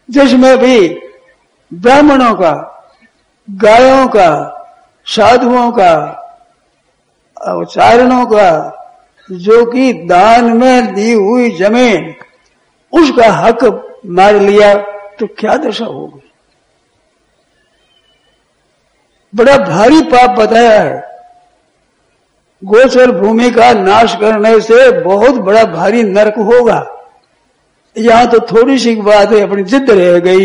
जिसमें भी ब्राह्मणों का, गायों का, साधुओं का, चारणों का, जो कि दान में दी हुई जमीन उसका हक मार लिया तो क्या दशा होगी। बड़ा भारी पाप बताया है। गोचर भूमि का नाश करने से बहुत बड़ा भारी नरक होगा। यहां तो थोड़ी सी बात है, अपनी जिद रह गई,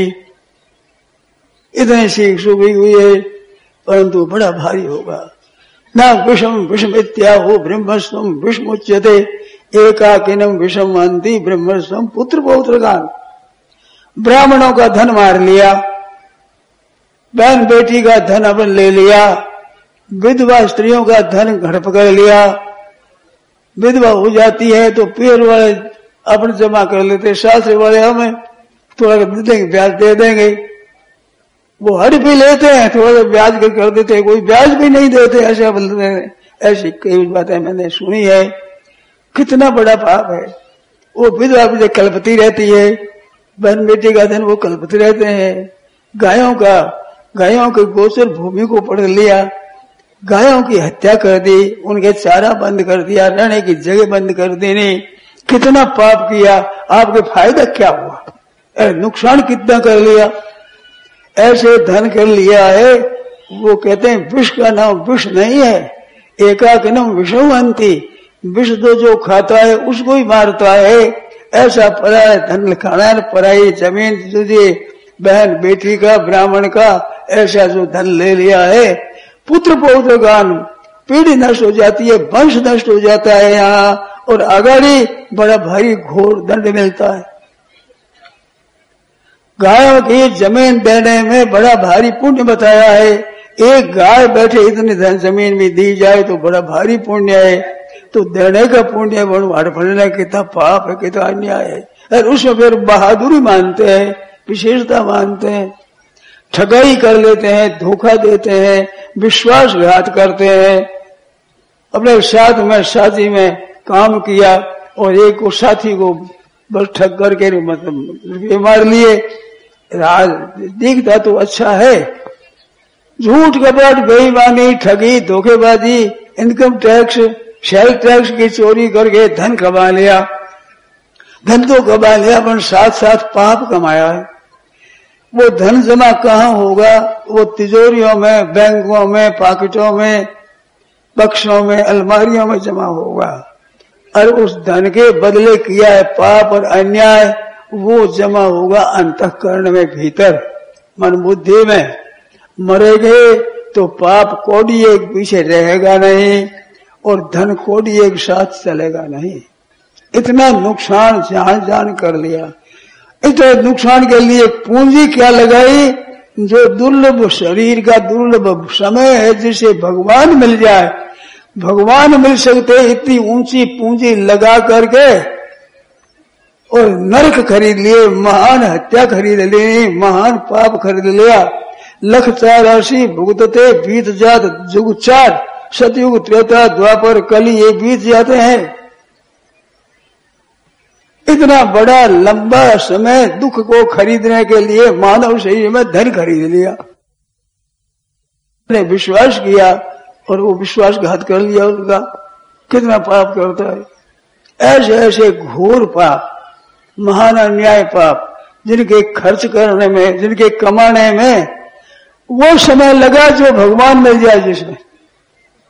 इतनी सी सुबह हुई है, परंतु बड़ा भारी होगा। न विषम विषम इत्याहो ब्रह्मस्वम विषमुच्यते एकाकिनम विषम अंति ब्रह्मस्वम पुत्र पौत्रगान। ब्राह्मणों का धन मार लिया, बहन बेटी का धन अपन ले लिया, विधवा स्त्रियों का धन हड़प कर लिया। विधवा हो जाती है तो पीर वाले अपन जमा कर लेते, शास्त्री वाले हमें थोड़ा देंगे, ब्याज दे देंगे। वो हड़ भी लेते हैं, थोड़ा ब्याज कर देते हैं, कोई ब्याज भी नहीं देते, ऐसा बोलते हैं। ऐसी कई बातें मैंने सुनी है। कितना बड़ा पाप है। वो विधवा भी कल्पती रहती है, बहन बेटी का धन वो कल्पती रहते हैं। गायों के गोचर भूमि को पकड़ लिया, गायों की हत्या कर दी, उनके चारा बंद कर दिया, रहने की जगह बंद कर देनी। कितना पाप किया, आपके फायदा क्या हुआ, नुकसान कितना कर लिया। ऐसे धन कर लिया है। वो कहते हैं विष का नाम विष नहीं है, एकाकिनम विषवंती, विष तो जो खाता है उसको ही मारता है। ऐसा पराया धन खाना, पराई जमीन तुझे, बहन बेटी का, ब्राह्मण का, ऐसा जो धन ले लिया है। पुत्र पौत्र गान, पीढ़ी नष्ट हो जाती है, वंश नष्ट हो जाता है यहाँ, और आगाड़ी बड़ा भारी घोर दंड मिलता है। गायों की जमीन देने में बड़ा भारी पुण्य बताया है। एक गाय बैठे इतनी धन जमीन में दी जाए तो बड़ा भारी पुण्य है। तो देने का पुण्य हड़पड़ने कितना पाप है, कितना अन्याय है। और उसमें फिर बहादुरी मानते हैं, विशेषता मानते हैं, ठगाई कर लेते हैं, धोखा देते हैं, विश्वासघात करते हैं। अपने साथ में साथी में काम किया और एक को साथी को बस ठग करके मतलब रुपये मार लिए। राज दिखता तो अच्छा है, झूठ कपट, बेईमानी, ठगी, धोखेबाजी, इनकम टैक्स, सेल टैक्स की चोरी करके धन कमा लिया। धन तो कमा लिया पर साथ साथ पाप कमाया है। वो धन जमा कहाँ होगा, वो तिजोरियों में, बैंकों में, पॉकेटों में, बक्सों में, अलमारियों में जमा होगा। और उस धन के बदले किया है पाप और अन्याय, वो जमा होगा अंतःकरण में, भीतर मन बुद्धि में। मरेंगे तो पाप कोड़ी एक पीछे रहेगा नहीं और धन कोड़ी एक साथ चलेगा नहीं। इतना नुकसान जान कर लिया। इतने नुकसान के लिए पूंजी क्या लगाई, जो दुर्लभ शरीर का दुर्लभ समय है, जिसे भगवान मिल जाए। भगवान मिल सकते इतनी ऊंची पूंजी लगा करके, और नरक खरीद लिए, महान हत्या खरीद ली, महान पाप खरीद लिया। लख 84 भुगतते बीत जात जुग 4, सतयुग त्रेता द्वापर कली ये बीत जाते हैं। इतना बड़ा लंबा समय दुख को खरीदने के लिए मानव शरीर में धन खरीद लिया, ने विश्वास किया और वो विश्वासघात कर लिया उनका। कितना पाप करता है। ऐसे ऐसे घोर पाप, महान अन्याय पाप, जिनके खर्च करने में, जिनके कमाने में वो समय लगा जो भगवान मिल जाए जिसमें।